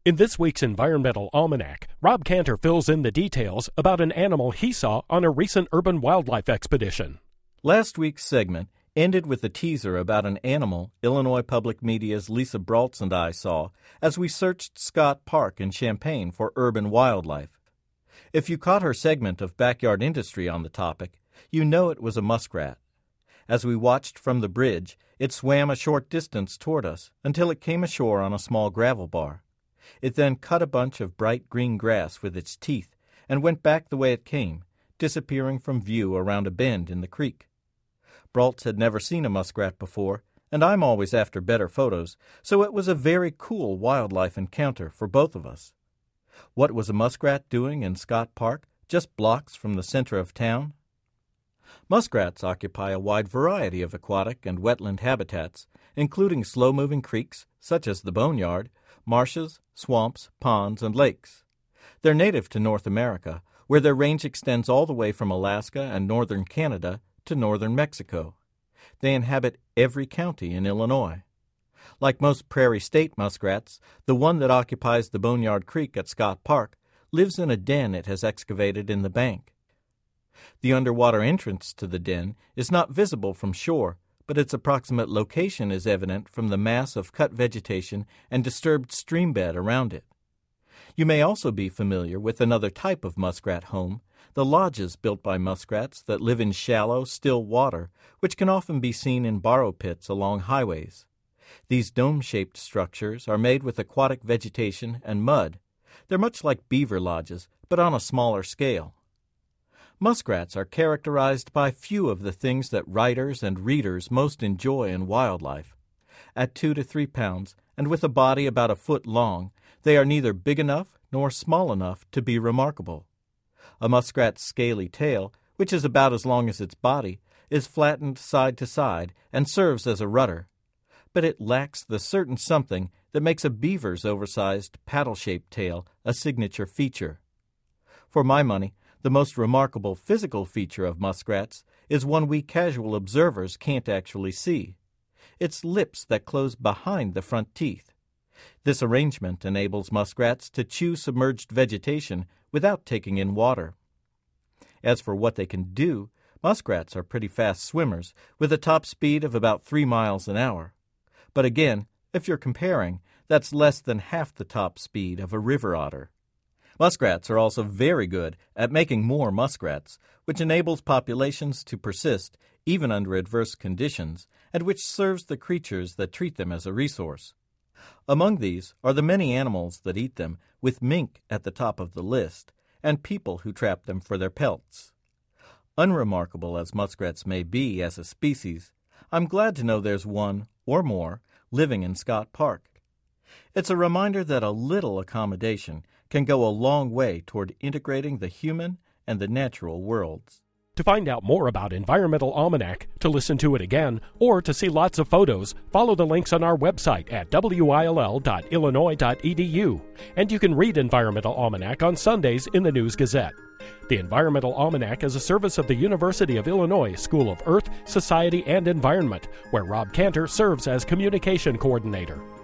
In this week's Environmental Almanac, Rob Cantor fills in the details about an animal he saw on a recent urban wildlife expedition. Last week's segment ended with a teaser about an animal Illinois Public Media's Lisa Braltz and I saw as we searched Scott Park in Champaign for urban wildlife. If you caught her segment of Backyard Industry on the topic, you know it was a muskrat. As we watched from the bridge, it swam a short distance toward us until it came ashore on a small gravel bar. It then cut a bunch of bright green grass with its teeth and went back the way it came, disappearing from view around a bend in the creek. Braltz had never seen a muskrat before, and I'm always after better photos, so it was a very cool wildlife encounter for both of us. What was a muskrat doing in Scott Park, just blocks from the center of town? Muskrats occupy a wide variety of aquatic and wetland habitats, including slow-moving creeks, such as the Boneyard, marshes, swamps, ponds, and lakes. They're native to North America, where their range extends all the way from Alaska and northern Canada to northern Mexico. They inhabit every county in Illinois. Like most prairie state muskrats, the one that occupies the Boneyard Creek at Scott Park lives in a den it has excavated in the bank. The underwater entrance to the den is not visible from shore, but its approximate location is evident from the mass of cut vegetation and disturbed stream bed around it. You may also be familiar with another type of muskrat home, the lodges built by muskrats that live in shallow, still water, which can often be seen in borrow pits along highways. These dome-shaped structures are made with aquatic vegetation and mud. They're much like beaver lodges, but on a smaller scale. Muskrats are characterized by few of the things that writers and readers most enjoy in wildlife. At 2 to 3 pounds, and with a body about a foot long, they are neither big enough nor small enough to be remarkable. A muskrat's scaly tail, which is about as long as its body, is flattened side to side and serves as a rudder. But it lacks the certain something that makes a beaver's oversized paddle-shaped tail a signature feature. For my money, the most remarkable physical feature of muskrats is one we casual observers can't actually see. It's lips that close behind the front teeth. This arrangement enables muskrats to chew submerged vegetation without taking in water. As for what they can do, muskrats are pretty fast swimmers with a top speed of about 3 miles an hour. But again, if you're comparing, that's less than half the top speed of a river otter. Muskrats are also very good at making more muskrats, which enables populations to persist even under adverse conditions, and which serves the creatures that treat them as a resource. Among these are the many animals that eat them, with mink at the top of the list, and people who trap them for their pelts. Unremarkable as muskrats may be as a species, I'm glad to know there's one, or more, living in Scott Park. It's a reminder that a little accommodation can go a long way toward integrating the human and the natural worlds. To find out more about Environmental Almanac, to listen to it again, or to see lots of photos, follow the links on our website at will.illinois.edu. And you can read Environmental Almanac on Sundays in the News Gazette. The Environmental Almanac is a service of the University of Illinois School of Earth, Society, and Environment, where Rob Cantor serves as Communication Coordinator.